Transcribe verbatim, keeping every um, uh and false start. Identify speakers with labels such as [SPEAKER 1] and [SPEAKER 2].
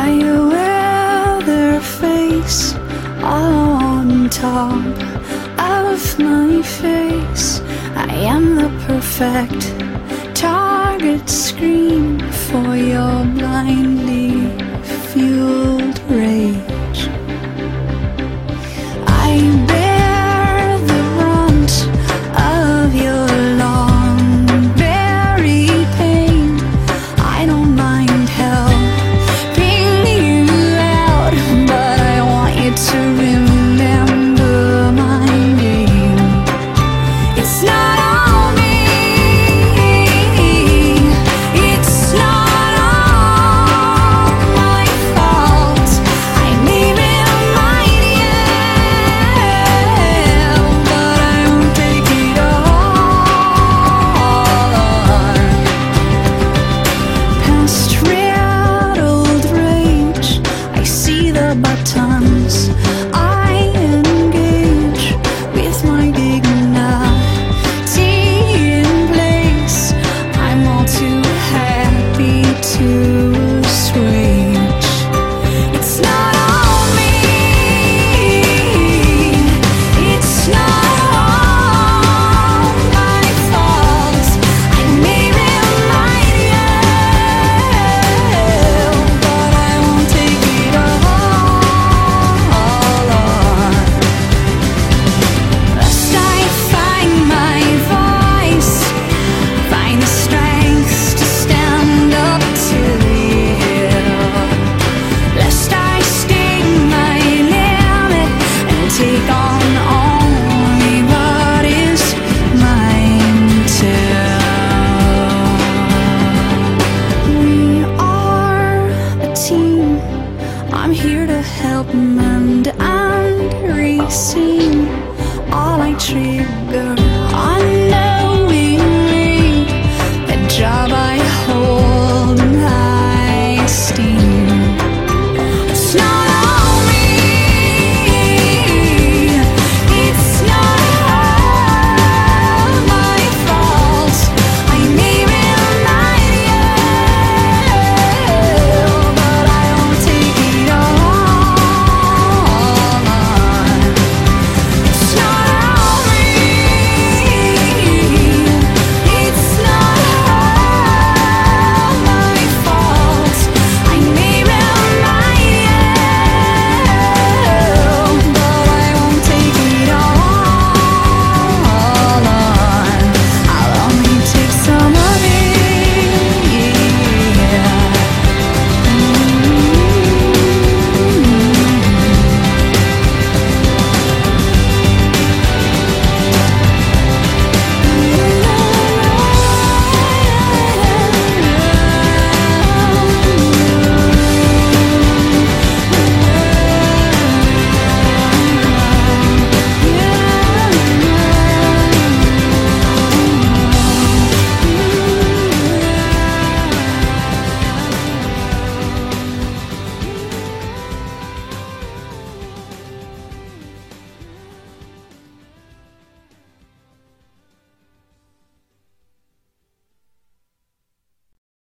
[SPEAKER 1] I wear their face on top of my face. I am the perfect target screen for your blindly fueled rage. I bear the brunt of your long buried pain. I don't mind helping you out, but I want you to remember my name. It's not all me, it's not all my fault. I may remind you, but I won't take it all on. Past riddled rage, I see the buttons I engage with my dignity in place. I'm all too happy to assuage. It's not all me, it's not all my fault. I may remind you, but I won't take it all on. Lest I find my voice, find the strength to stand up to you. Lest I sting my limit and take on only what is mine too. We are a team. I'm here to help mend and re-seam all I trigger.